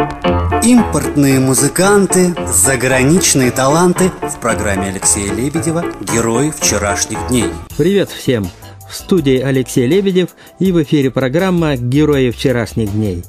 Импортные музыканты, заграничные таланты в программе Алексея Лебедева «Герои вчерашних дней». Привет всем! В студии Алексей Лебедев и в эфире программа «Герои вчерашних дней».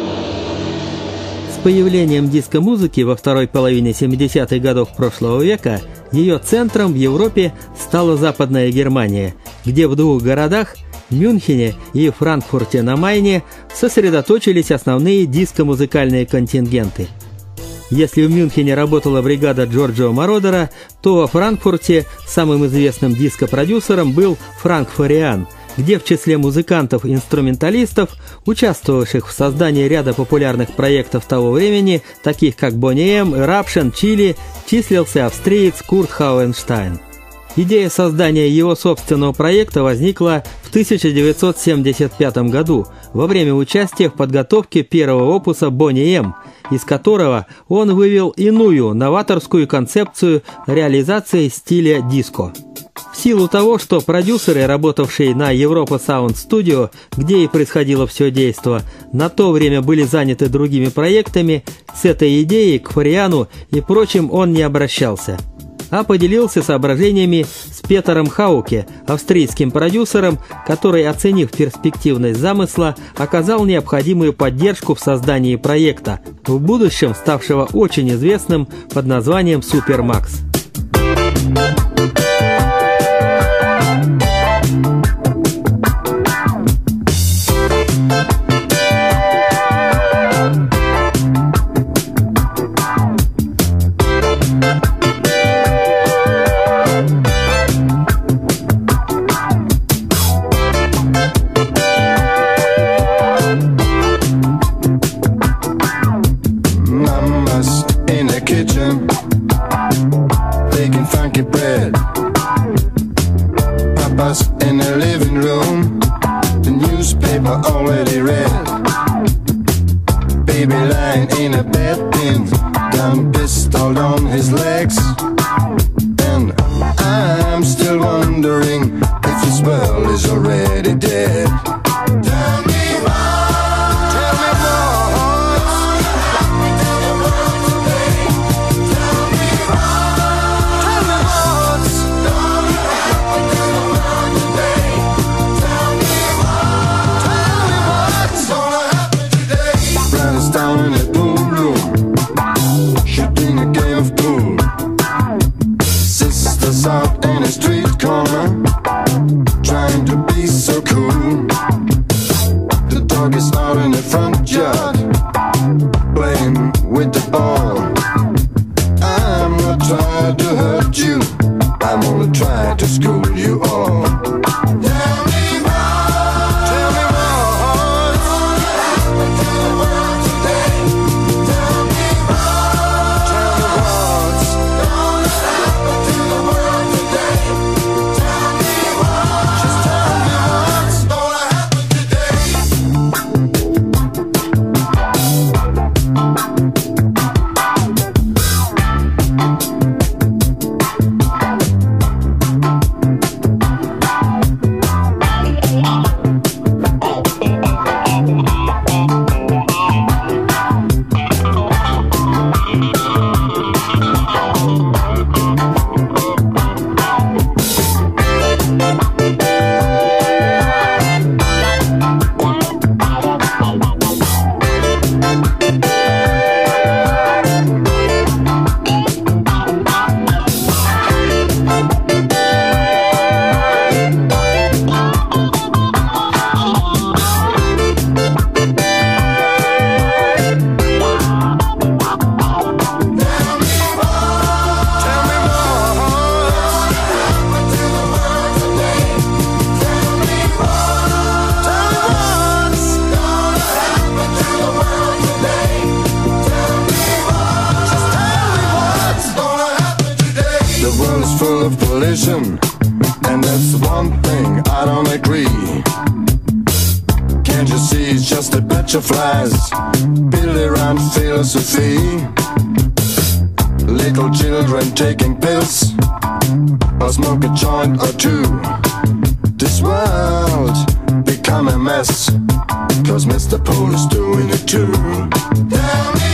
С появлением диско-музыки во второй половине 70-х годов прошлого века ее центром в Европе стала Западная Германия, где в двух городах – Мюнхене и Франкфурте на Майне сосредоточились основные диско-музыкальные контингенты. Если в Мюнхене работала бригада Джорджио Мородера, то во Франкфурте самым известным диско-продюсером был Франк Фариан, где в числе музыкантов-инструменталистов, участвовавших в создании ряда популярных проектов того времени, таких как Boney M, Eruption, Chili, числился австриец Курт Хауенштайн. Идея создания его собственного проекта возникла в 1975 году во время участия в подготовке первого опуса Boney M, из которого он вывел иную новаторскую концепцию реализации стиля диско. В силу того, что продюсеры, работавшие на Europa Sound Studio, где и происходило все действо, на то время были заняты другими проектами, с этой идеей к Фариану и прочим он не обращался, а поделился соображениями с Петером Хауке, австрийским продюсером, который, оценив перспективность замысла, оказал необходимую поддержку в создании проекта, в будущем ставшего очень известным под названием Супермакс. In the living room, the newspaper already read. Baby lying in a bed, pinned down, pistol on his legs. And I'm still wondering if this world is already dead. Tell me what, tell me what, tell the world today. Tell me what, tell me what, don't happen to the world today. Tell me what's gonna happen today. Brothers down in the pool room, shooting a game of pool. Sisters out in a street corner, trying to be so cool. The dog is out in the front yard, playing with the ball. I'm not trying to hurt you, I'm only trying to school you all. Tell me what, tell me what, gonna happen to the world today. Tell me what, tell me what's gonna happen to the world today. Tell me what, just tell me what's gonna happen today. collision, and that's the one thing I don't agree. Can't you see it's just a batch of lies built around philosophy? Little children taking pills or smoke a joint or two. This world become a mess, 'cause Mr. Pole is doing it too. Tell me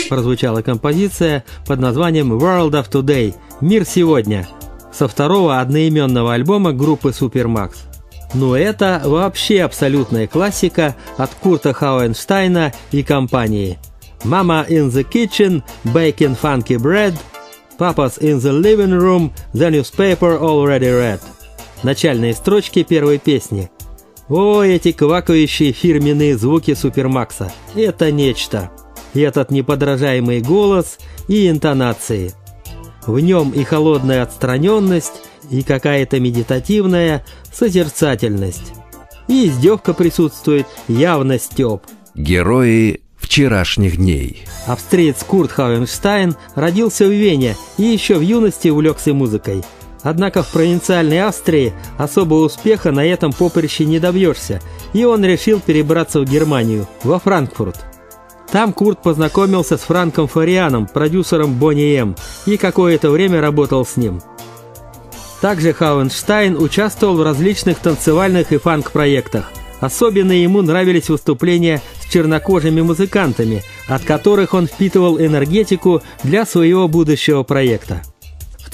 прозвучала композиция под названием World of Today – «Мир сегодня» со второго одноименного альбома группы Supermax. Но это вообще абсолютная классика от Курта Хауенштайна и компании. Mama in the kitchen, baking funky bread, Papa's in the living room, the newspaper already read. Начальные строчки первой песни. О, эти квакающие фирменные звуки Супермакса. Это нечто. И этот неподражаемый голос и интонации. В нем и холодная отстраненность, и какая-то медитативная созерцательность. И издевка присутствует, явно стёб. Герои вчерашних дней. Австриец Курт Хауенштайн родился в Вене и еще в юности увлекся музыкой. Однако в провинциальной Австрии особого успеха на этом поприще не добьешься, и он решил перебраться в Германию, во Франкфурт. Там Курт познакомился с Франком Фарианом, продюсером Бонни М, и какое-то время работал с ним. Также Хауенштайн участвовал в различных танцевальных и фанк-проектах. Особенно ему нравились выступления с чернокожими музыкантами, от которых он впитывал энергетику для своего будущего проекта. В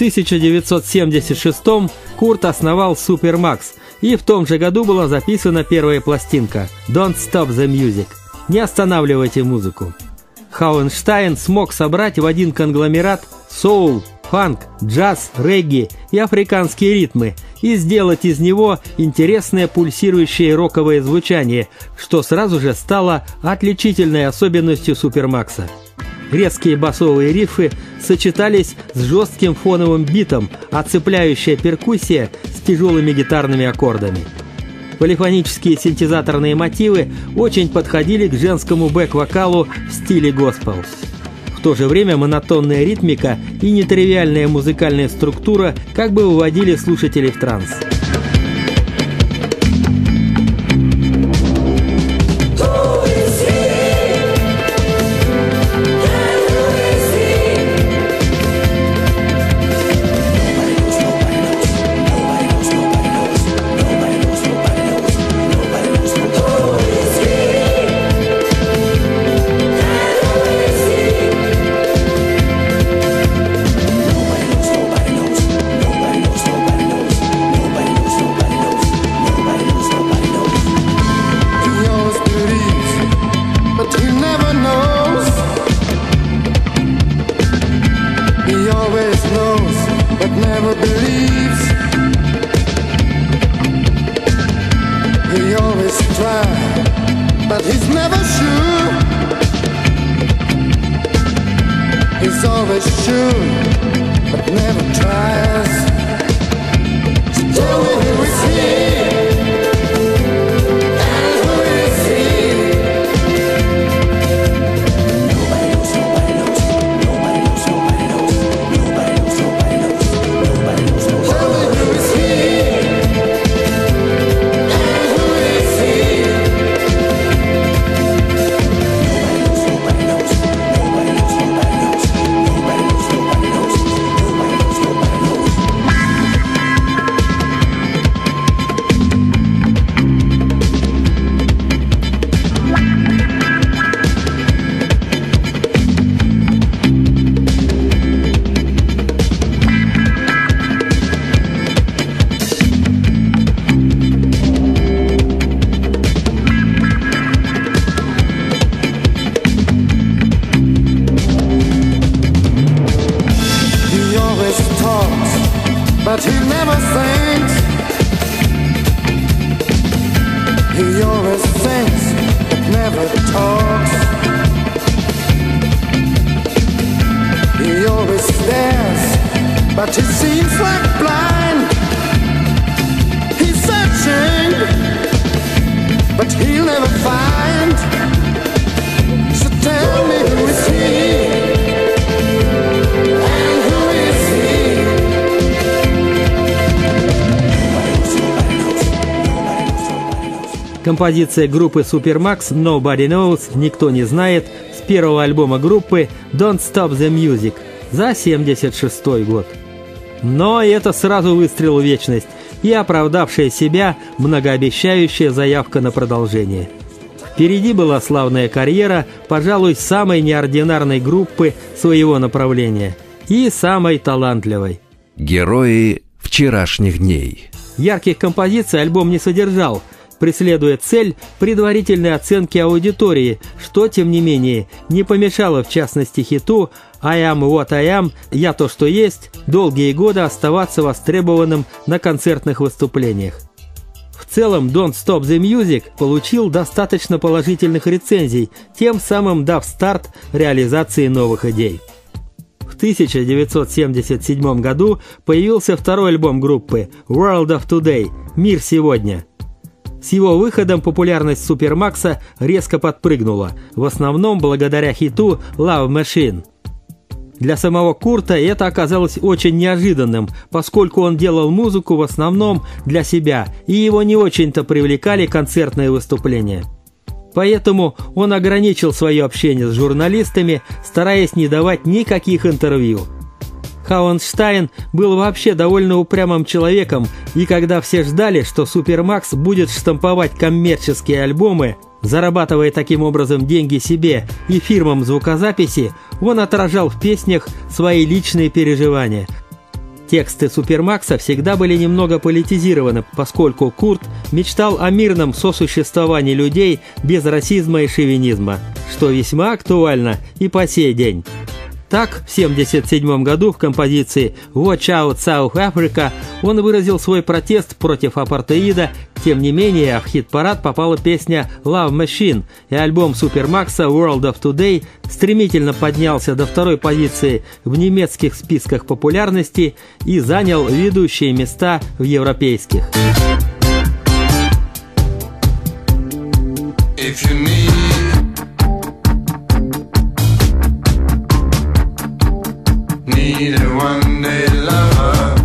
1976-м Курт основал Supermax, и в том же году была записана первая пластинка «Don't Stop the Music» – «Не останавливайте музыку». Хауенштайн смог собрать в один конгломерат соул, фанк, джаз, регги и африканские ритмы и сделать из него интересное пульсирующее роковое звучание, что сразу же стало отличительной особенностью Супермакса. Резкие басовые рифы сочетались с жестким фоновым битом, а цепляющая перкуссия с тяжелыми гитарными аккордами. Полифонические синтезаторные мотивы очень подходили к женскому бэк-вокалу в стиле госпел. В то же время монотонная ритмика и нетривиальная музыкальная структура как бы выводили слушателей в транс. But he never thinks. He always thinks, but never talks. He always stares, but he seems like blind. He's searching, but he'll never find. So tell me, who is he? Композиция группы Supermax «Nobody Knows» «Никто не знает» с первого альбома группы «Don't Stop the Music» за 1976 год. Но это сразу выстрел в вечность и оправдавшая себя многообещающая заявка на продолжение. В Впереди была славная карьера, пожалуй, самой неординарной группы своего направления и самой талантливой. Герои вчерашних дней. Ярких композиций альбом не содержал, преследуя цель предварительной оценки аудитории, что, тем не менее, не помешало в частности хиту «I am what I am», «Я то, что есть», долгие годы оставаться востребованным на концертных выступлениях. В целом, «Don't Stop the Music» получил достаточно положительных рецензий, тем самым дав старт реализации новых идей. В 1977 году появился второй альбом группы «World of Today» «Мир сегодня». С его выходом популярность Супермакса резко подпрыгнула, в основном благодаря хиту «Love Machine». Для самого Курта это оказалось очень неожиданным, поскольку он делал музыку в основном для себя, и его не очень-то привлекали концертные выступления. Поэтому он ограничил свое общение с журналистами, стараясь не давать никаких интервью. Хауенштайн был вообще довольно упрямым человеком, и когда все ждали, что Супермакс будет штамповать коммерческие альбомы, зарабатывая таким образом деньги себе и фирмам звукозаписи, он отражал в песнях свои личные переживания. Тексты Супермакса всегда были немного политизированы, поскольку Курт мечтал о мирном сосуществовании людей без расизма и шовинизма, что весьма актуально и по сей день. Так, в 1977 году в композиции «Watch Out South Africa» он выразил свой протест против апартеида. Тем не менее, в хит-парад попала песня «Love Machine», и альбом Супермакса «World of Today» стремительно поднялся до второй позиции в немецких списках популярности и занял ведущие места в европейских. Need a one-day lover.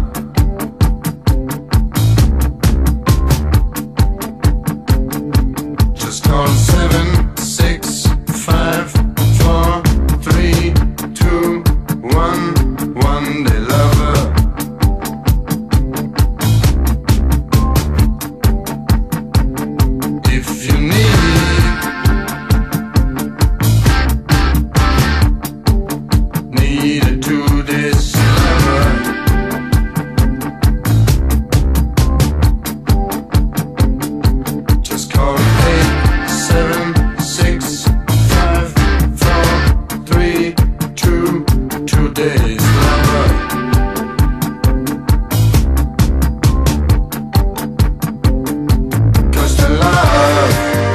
Just call 7, 6, 5, 4, 3, 2, 1. One-day lover. If you need a two-days lover, just call 8, 7, 6, 5, 4, 3, 2, 2 days lover. Cause the love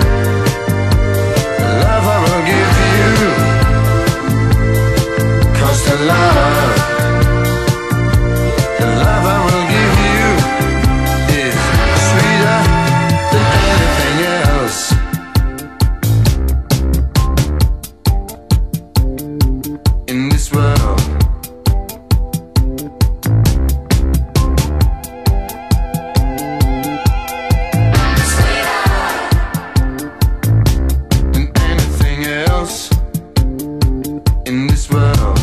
I will give you, cause the love I will give you is sweeter than anything else. In this world, than anything else. In this world,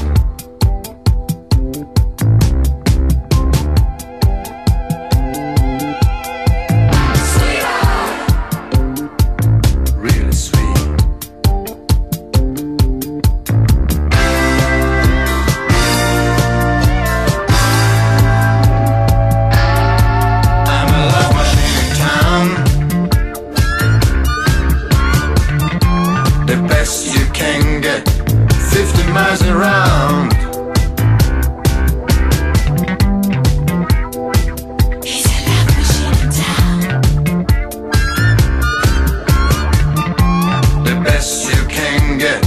really sweet. I'm a love machine in town. The best you can get, 50 miles around. He's a love machine in town. The best you can get.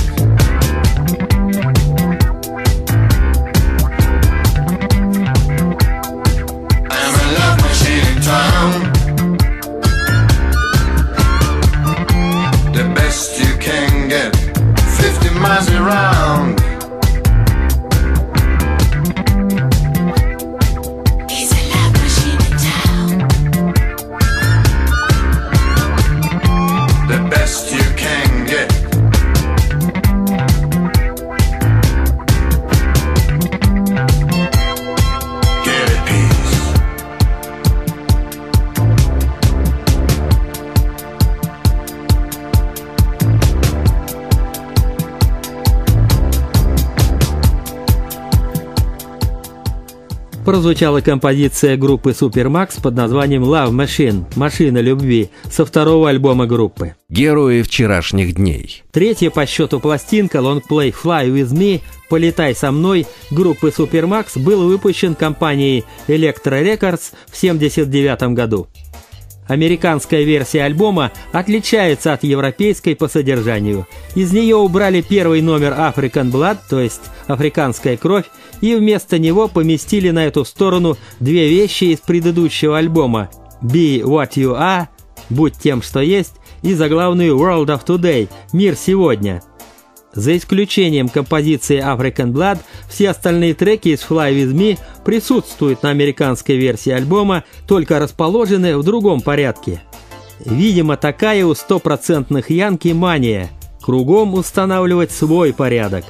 I'm a love machine in town. The best you can get, 50 miles around. He's a love machine in town. The best you can get. прозвучала композиция группы Supermax под названием Love Machine – «Машина любви» со второго альбома группы. Герои вчерашних дней. Третья по счету пластинка лонгплей Fly With Me – «Полетай со мной» группы Supermax был выпущен компанией Elektra Records в 1979 году. Американская версия альбома отличается от европейской по содержанию. Из нее убрали первый номер African Blood, то есть «Африканская кровь», и вместо него поместили на эту сторону две вещи из предыдущего альбома «Be What You Are» – «Будь тем, что есть» и заглавную «World of Today» – «Мир сегодня». За исключением композиции African Blood, все остальные треки из Fly With Me присутствуют на американской версии альбома, только расположены в другом порядке. Видимо, такая у стопроцентных янки мания – кругом устанавливать свой порядок.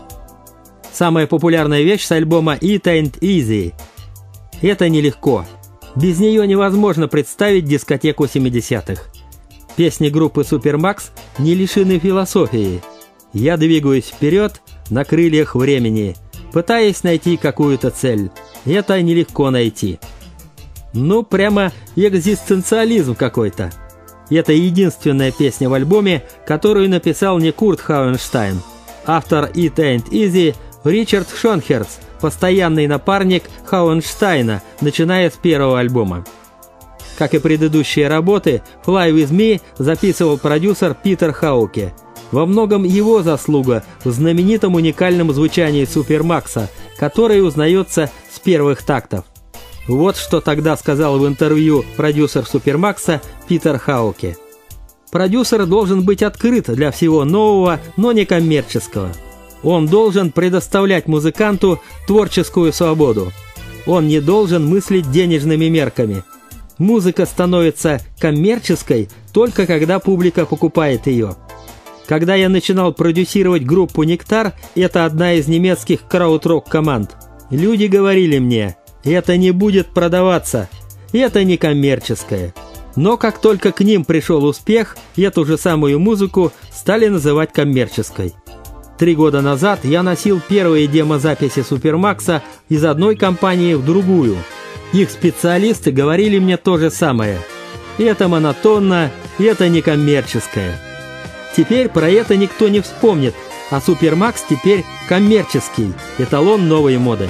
Самая популярная вещь с альбома «It Ain't Easy». Это нелегко. Без нее невозможно представить дискотеку 70-х. Песни группы Supermax не лишены философии. Я двигаюсь вперед на крыльях времени, пытаясь найти какую-то цель. Это нелегко найти. Ну, прямо экзистенциализм какой-то. Это единственная песня в альбоме, которую написал не Курт Хауенштайн. Автор «It Ain't Easy» Ричард Шонхерц, постоянный напарник Хауенштайна, начиная с первого альбома. Как и предыдущие работы, «Fly With Me» записывал продюсер Питер Хауке. Во многом его заслуга в знаменитом уникальном звучании Супермакса, которое узнается с первых тактов. Вот что тогда сказал в интервью продюсер Супермакса Питер Хауке. Продюсер должен быть открыт для всего нового, но не коммерческого. Он должен предоставлять музыканту творческую свободу. Он не должен мыслить денежными мерками. Музыка становится коммерческой только когда публика покупает ее. Когда я начинал продюсировать группу «Нектар», это одна из немецких крауд-рок команд, люди говорили мне: это не будет продаваться, это не коммерческое. Но как только к ним пришел успех, эту же самую музыку стали называть коммерческой. 3 года назад я носил первые демозаписи Супермакса из одной компании в другую. Их специалисты говорили мне то же самое. Это монотонно, это не коммерческое. Теперь про это никто не вспомнит, а Супермакс теперь коммерческий, эталон новой моды.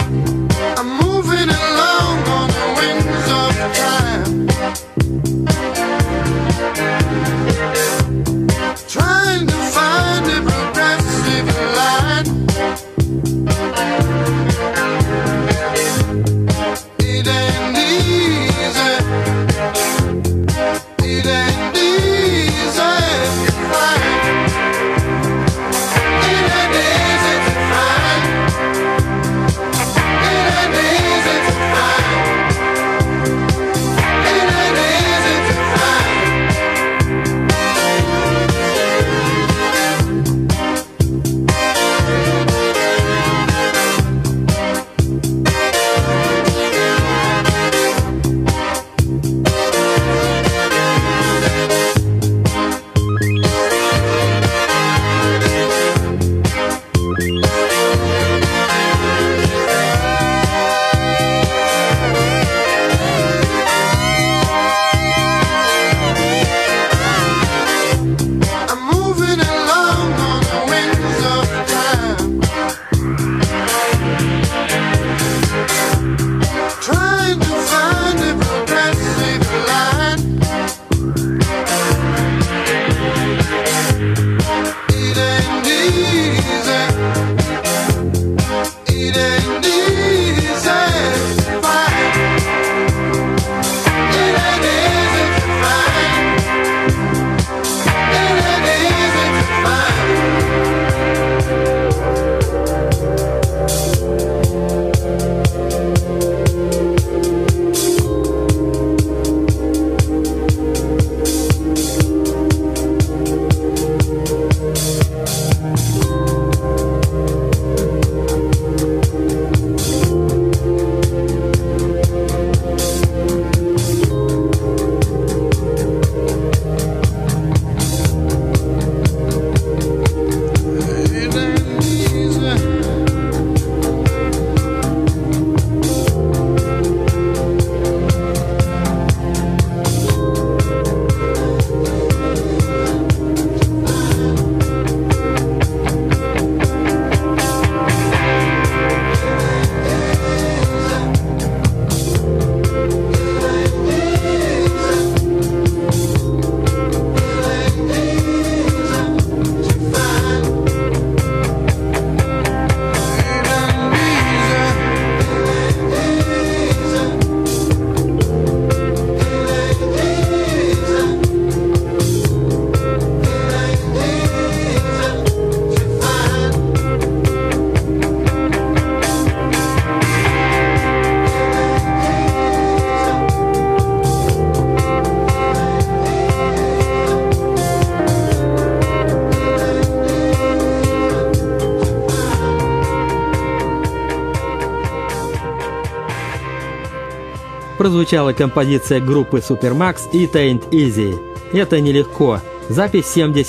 I'm moving along on the wings of time, trying to find a progressive line. It ain't easy. It ain't easy to find. It ain't easy to find. It ain't easy. прозвучала композиция группы Supermax «It Ain't Easy». Это нелегко. Запись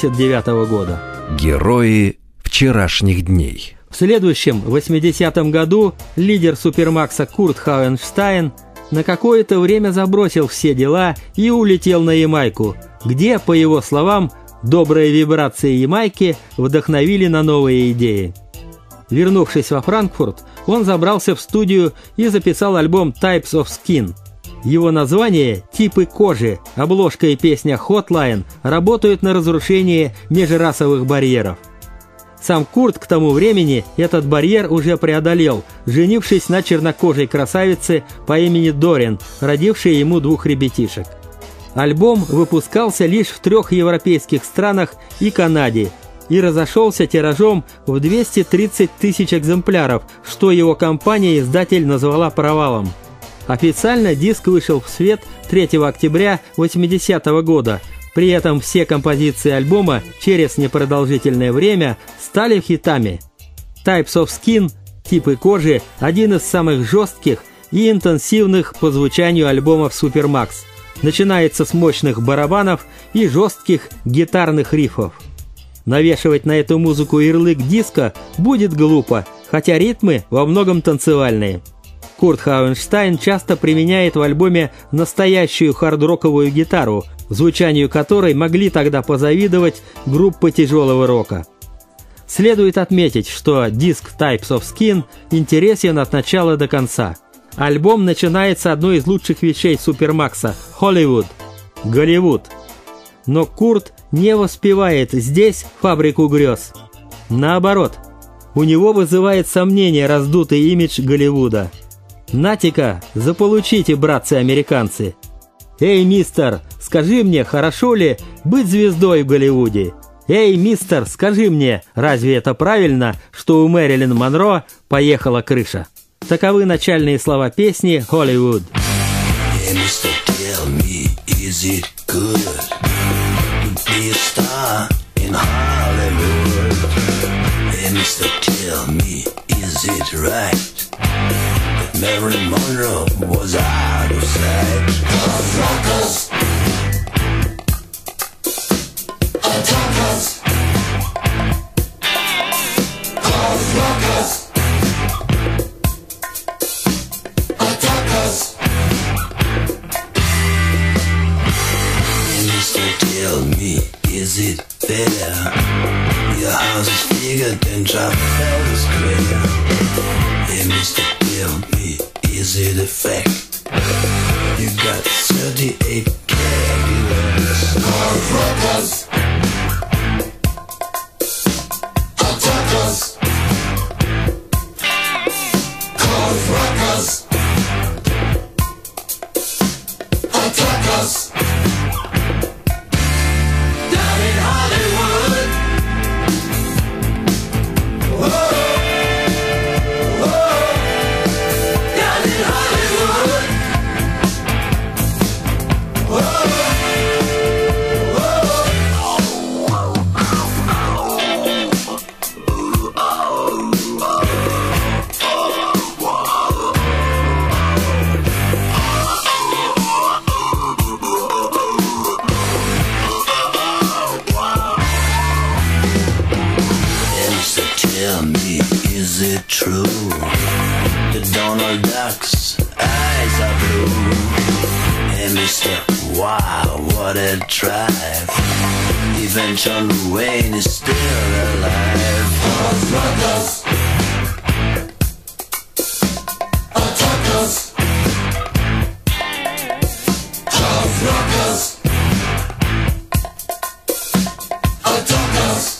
79 года. Герои вчерашних дней. В следующем, 80-м году, лидер Супермакса Курт Хауенштайн на какое-то время забросил все дела и улетел на Ямайку, где, по его словам, добрые вибрации Ямайки вдохновили на новые идеи. Вернувшись во Франкфурт, он забрался в студию и записал альбом Types of Skin. Его название «Типы кожи», обложка и песня «Hotline» работают на разрушение межрасовых барьеров. Сам Курт к тому времени этот барьер уже преодолел, женившись на чернокожей красавице по имени Дорин, родившей ему 2 ребятишек. Альбом выпускался лишь в 3 европейских странах и Канаде и разошелся тиражом в 230 тысяч экземпляров, что его компания-издатель назвала провалом. Официально диск вышел в свет 3 октября 80-го года. При этом все композиции альбома через непродолжительное время стали хитами. Types of Skin, типы кожи, один из самых жестких и интенсивных по звучанию альбомов Supermax. Начинается с мощных барабанов и жестких гитарных рифов. Навешивать на эту музыку ярлык диска будет глупо, хотя ритмы во многом танцевальные. Курт Хауенштайн часто применяет в альбоме настоящую хард-роковую гитару, звучанию которой могли тогда позавидовать группы тяжелого рока. Следует отметить, что диск Types of Skin интересен от начала до конца. Альбом начинается с одной из лучших вещей Супермакса – Hollywood – Голливуд. Но Курт не воспевает здесь фабрику грез. Наоборот, у него вызывает сомнение раздутый имидж Голливуда. «На-ка, заполучите, братцы-американцы! Эй, мистер, скажи мне, хорошо ли быть звездой в Голливуде? Эй, мистер, скажи мне, разве это правильно, что у Мэрилин Монро поехала крыша?» Таковы начальные слова песни «Hollywood». Hey, mister, tell me, is it good to be a star in Hollywood? Hey, mister, tell me, is it right that Marilyn Monroe was out of sight? Rockers, attackers, rockers. Tell me, is it fair? Your house is bigger than Trafalgar Square. Hey, mister, tell me, is it a fact? You got 38 Cadillacs. Rockers, attackers, rockers, attackers. Tell me, is it true that Donald Duck's eyes are blue? And mister, wow, what a drive. Even John Wayne is still alive. Rockers, attackers, rockers, attackers.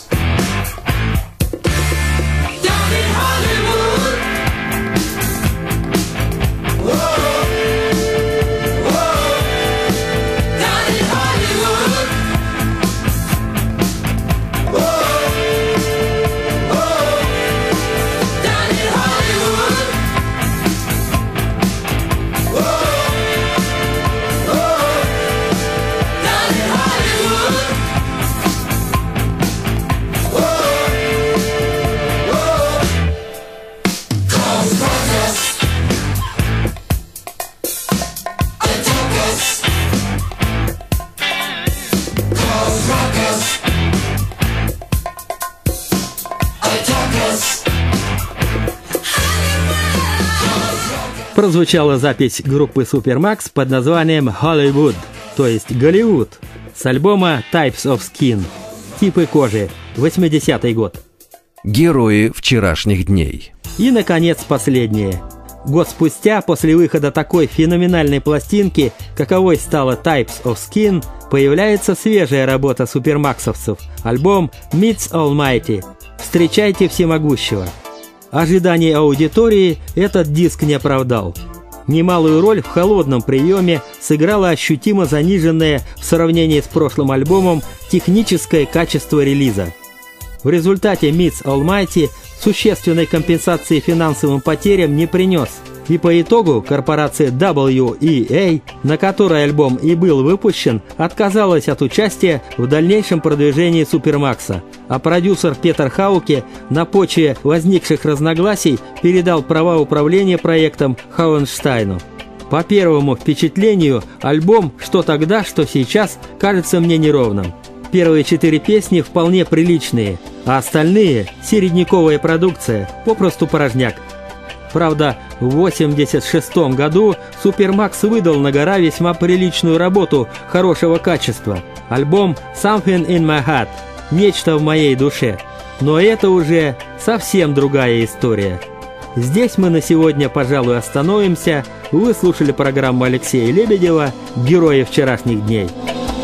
Прозвучала запись группы Supermax под названием Hollywood, то есть Голливуд, с альбома Types of Skin, типы кожи, 80-й год. Герои вчерашних дней. И, наконец, последнее. Год спустя, после выхода такой феноменальной пластинки, каковой стала Types of Skin, появляется свежая работа супермаксовцев, альбом Meets Almighty. Встречайте всемогущего. Ожиданий аудитории этот диск не оправдал. Немалую роль в холодном приеме сыграло ощутимо заниженное в сравнении с прошлым альбомом техническое качество релиза. В результате Meets Almighty существенной компенсации финансовым потерям не принес, и по итогу корпорация WEA, на которой альбом и был выпущен, отказалась от участия в дальнейшем продвижении Супермакса, а продюсер Петер Хауке на почве возникших разногласий передал права управления проектом Хауенштайну. По первому впечатлению, альбом «Что тогда, что сейчас» кажется мне неровным. Первые 4 песни вполне приличные, а остальные – середняковая продукция, попросту порожняк. Правда, в 1986 году Супермакс выдал на гора весьма приличную работу хорошего качества – альбом «Something in my heart» – «Нечто в моей душе». Но это уже совсем другая история. Здесь мы на сегодня, пожалуй, остановимся. Вы слушали программу Алексея Лебедева «Герои вчерашних дней».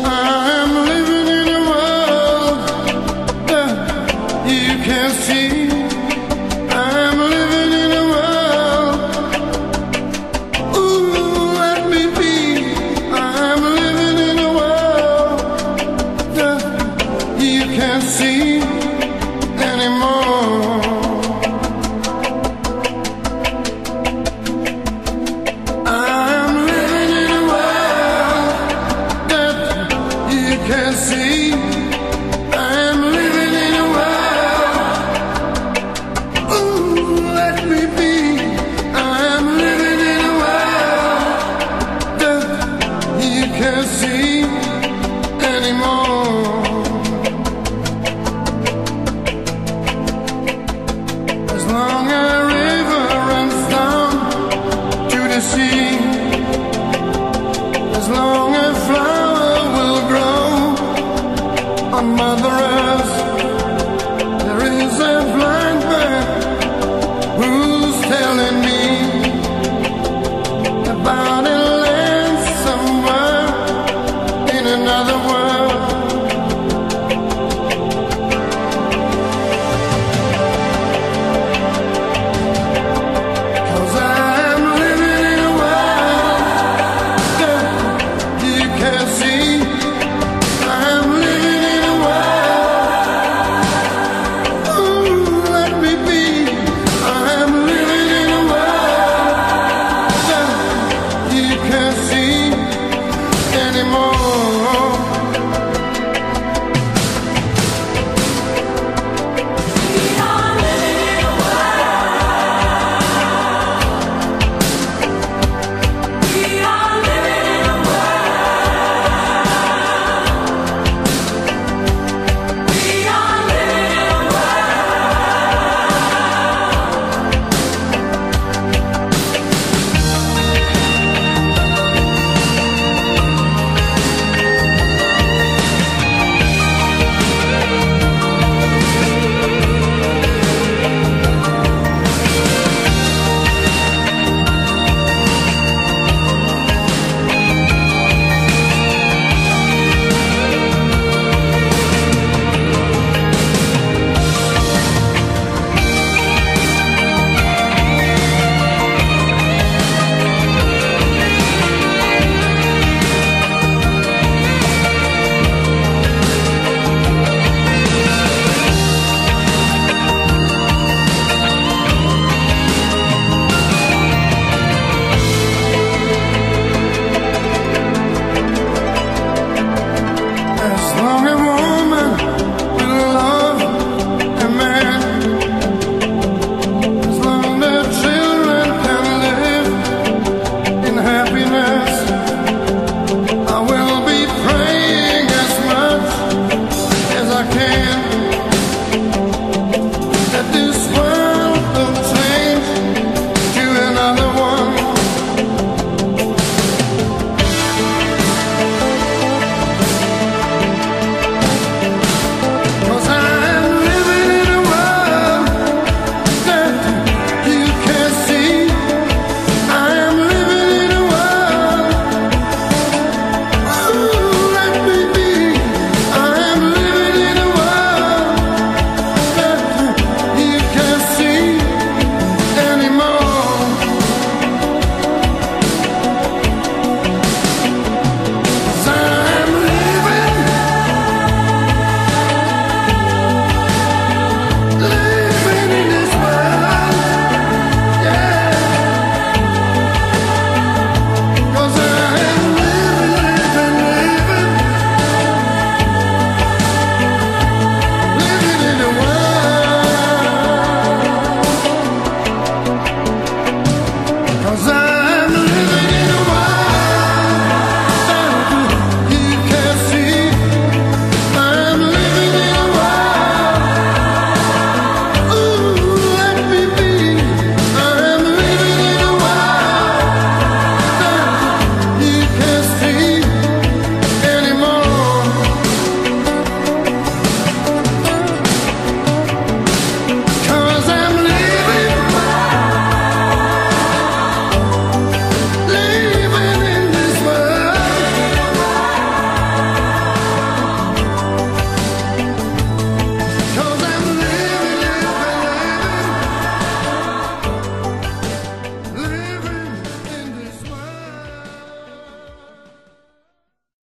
I'm living in a world that you can't see.